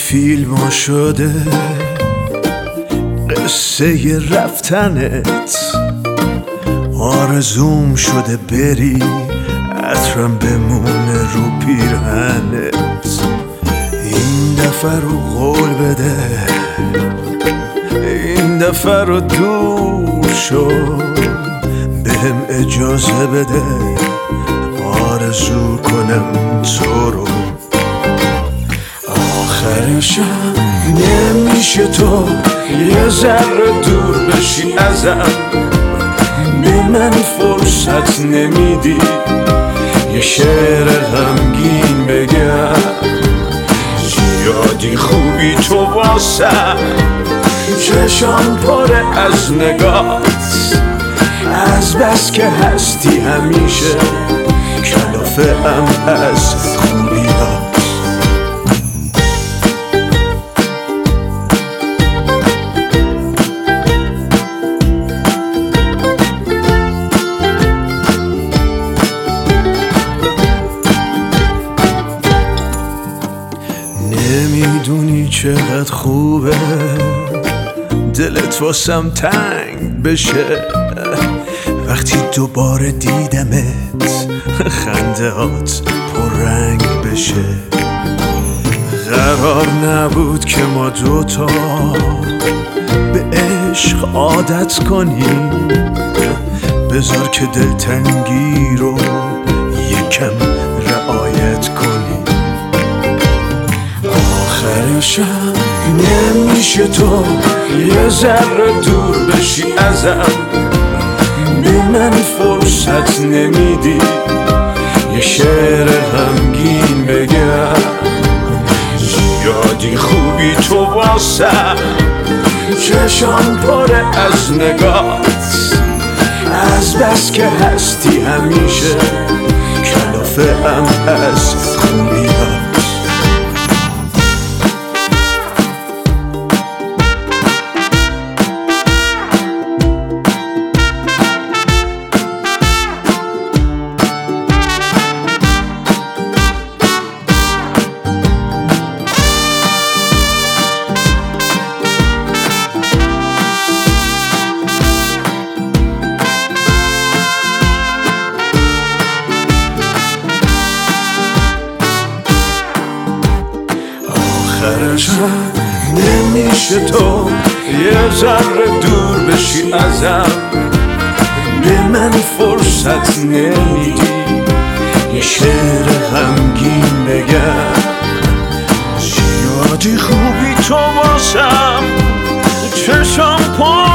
فیلم شده قصه رفتنت، آرزوم شده بری عطرم بمونه رو پیرهنت. این دفعه رو قول بده، این دفعه رو دور شو، بهم اجازه بده آرزو کنم تو رو. آخرشم نمیشه تو یه ذره دور بشی ازم، به من فرصت نمیدی یه شعر غمگین بگم. زیادی خوبی تو واسم، چشام پره از نگات، از بس که هستی همیشه کلافه ام از خوبیات. نمیدونی چقدر خوبه دلت واسم تنگ بشه وقتی دوباره دیدمت، خندهات پررنگ بشه. قرار نبود که ما دوتا به عشق عادت کنیم، بذار که دلتنگی رو یکم رعایت کنیم. آخرشم نمیشه تو یه ذره دور بشی ازم، به من فرصت نمیدی یه شعر غمگین بگم. زیادی خوبی تو واسم، چشام پره از نگات، از بس که هستی همیشه کلافه ام از خوبیات. آخرشم نمیشه تو یه ذره دور بشی ازم، به من فرصت نمیدی یه شعر غمگین بگم. زیادی خوبی تو واسم، چشام پر